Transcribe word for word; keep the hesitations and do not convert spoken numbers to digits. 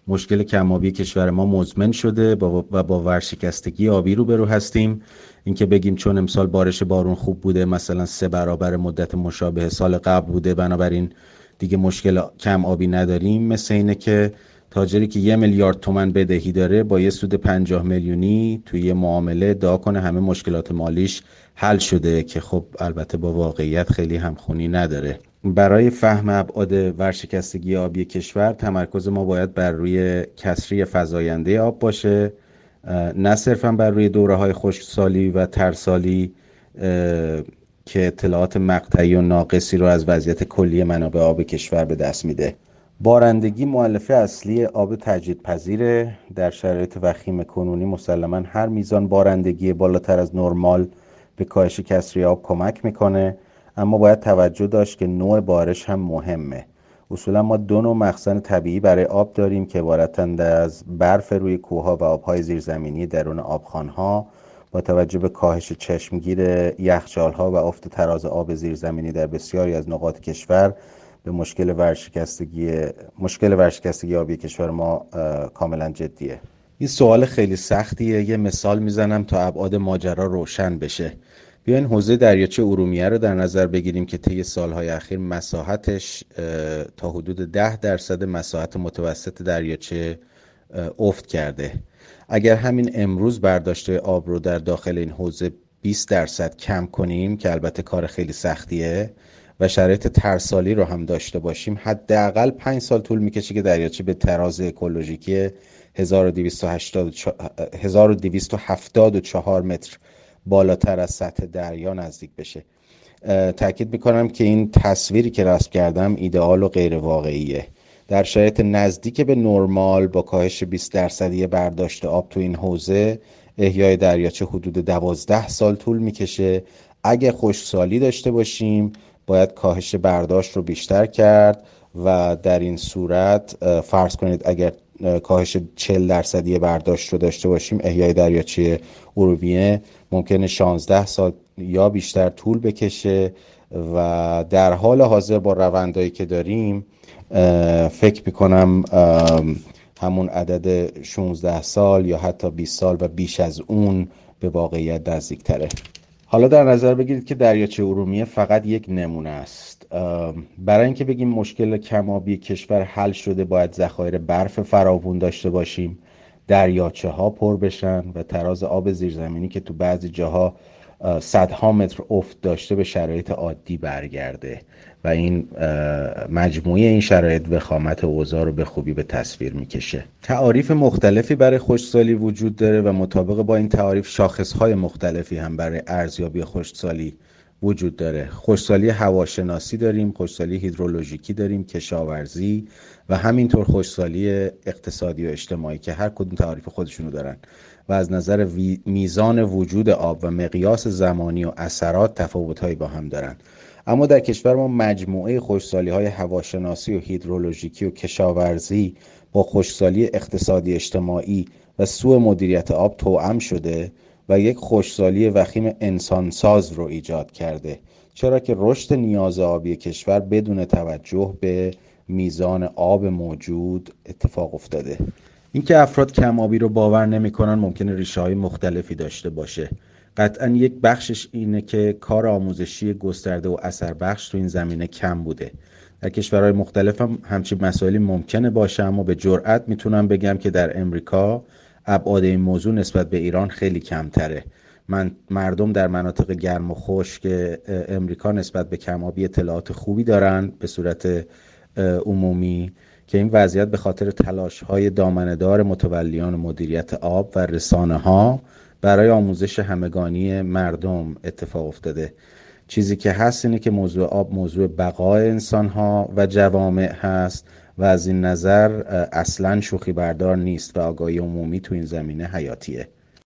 مشکل کم‌آبی کشور ما مزمن شده و با ورشکستگی آبی روبرو هستیم. اینکه بگیم چون امسال بارش بارون خوب بوده مثلا سه برابر مدت مشابه سال قبل بوده بنابراین دیگه مشکل کم آبی نداریم، مثل اینه که تاجری که یه میلیارد تومن بدهی داره با یه سود پنجاه میلیونی توی یه معامله ادعا کنه همه مشکلات مالیش حل شده، که خب البته با واقعیت خیلی همخونی نداره. برای فهم ابعاد ورشکستگی آبی کشور تمرکز ما باید بر روی کسری فزاینده آب باشه، نه صرفا بر روی دوره‌های خشکسالی و ترسالی که اطلاعات مقطعی و ناقصی رو از وضعیت کلی منابع آب کشور به دست میده. بارندگی مؤلفه اصلی آب تجدیدپذیره. در شرایط وخیم کنونی مسلماً هر میزان بارندگی بالاتر از نرمال به کاهش کسری آب کمک میکنه، اما باید توجه داشت که نوع بارش هم مهمه. اصولا ما دو نوع مخزن طبیعی برای آب داریم که عبارتند از برف روی کوهها و آبهای زیرزمینی درون آبخوان‌ها. با توجه به کاهش چشمگیر یخچال‌ها و افت تراز آب زیرزمینی در بسیاری از نقاط کشور به مشکل ورشکستگی مشکل ورشکستگی آبی کشور ما کاملا جدیه. این سوال خیلی سختیه. یه مثال میزنم تا ابعاد ماجرا روشن بشه. بیاین حوزه دریاچه ارومیه رو در نظر بگیریم که طی سالهای اخیر مساحتش تا حدود ده درصد مساحت متوسط دریاچه افت کرده. اگر همین امروز برداشته آب رو در داخل این حوزه بیست درصد کم کنیم، که البته کار خیلی سختیه، و شرایط ترسالی رو هم داشته باشیم، حداقل پنج سال طول میکشه که دریاچه به تراز اکولوژیکی هزار و دویست و هفتاد و چهار متر بالاتر از سطح دریا نزدیک بشه. تأکید میکنم که این تصویری که رسم کردم ایدئال و غیر واقعیه. در شرایط نزدیک به نرمال با کاهش بیست درصدی برداشت آب تو این حوزه، احیای دریاچه حدود دوازده سال طول میکشه. اگه خشکسالی داشته باشیم باید کاهش برداشت رو بیشتر کرد و در این صورت فرض کنید اگر کاهش چهل درصدی برداشت رو داشته باشیم، احیای دریاچه ارومیه ممکنه شانزده سال یا بیشتر طول بکشه و در حال حاضر با روندایی که داریم فکر میکنم همون عدد شانزده سال یا حتی بیست سال و بیش از اون به واقعیت نزدیک‌تره. حالا در نظر بگیرید که دریاچه ارومیه فقط یک نمونه است. برای اینکه بگیم مشکل کم‌آبی کشور حل شده باید ذخایر برف فراوون داشته باشیم، دریاچه ها پر بشن و تراز آب زیرزمینی که تو بعضی جاها صدها متر افت داشته به شرایط عادی برگرده و این مجموعه این شرایط وخامت اوضاع رو به خوبی به تصویر میکشه. تعاریف مختلفی برای خشکسالی وجود داره و مطابق با این تعاریف شاخصهای مختلفی هم برای ارزیابی خشکسالی وجود داره. خشکسالی هواشناسی داریم، خشکسالی هیدرولوژیکی داریم، کشاورزی و همینطور خشکسالی اقتصادی و اجتماعی که هر کدوم تعاریف خودشونو دارن و از نظر میزان وجود آب و مقیاس زمانی و اثرات تفاوت‌هایی با هم دارن. اما در کشور ما مجموعه خشکسالی‌های هواشناسی و هیدرولوژیکی و کشاورزی با خشکسالی اقتصادی اجتماعی و سوء مدیریت آب توأم شده و یک خشکسالی وخیم انسانساز رو ایجاد کرده، چرا که رشد نیاز آبی کشور بدون توجه به میزان آب موجود اتفاق افتاده. اینکه افراد کم آبی رو باور نمی‌کنن ممکنه ریشه‌های مختلفی داشته باشه. قطعاً یک بخشش اینه که کار آموزشی گسترده و اثربخش تو این زمینه کم بوده. در کشورهای مختلف هم همچین مسائلی ممکنه باشه، اما به جرئت میتونم بگم که در امریکا ابعاد این موضوع نسبت به ایران خیلی کمتره. من مردم در مناطق گرم و خشک امریکا نسبت به کم‌آبی اطلاعات خوبی دارن به صورت عمومی، که این وضعیت به خاطر تلاش‌های دامنه‌دار متولیان مدیریت آب و رسانه‌ها برای آموزش همگانی مردم اتفاق افتاده. چیزی که هست اینه که موضوع آب موضوع بقای انسان‌ها و جوامع هست و از این نظر اصلاً شوخی بردار نیست و آگاهی عمومی تو این زمینه حیاتیه.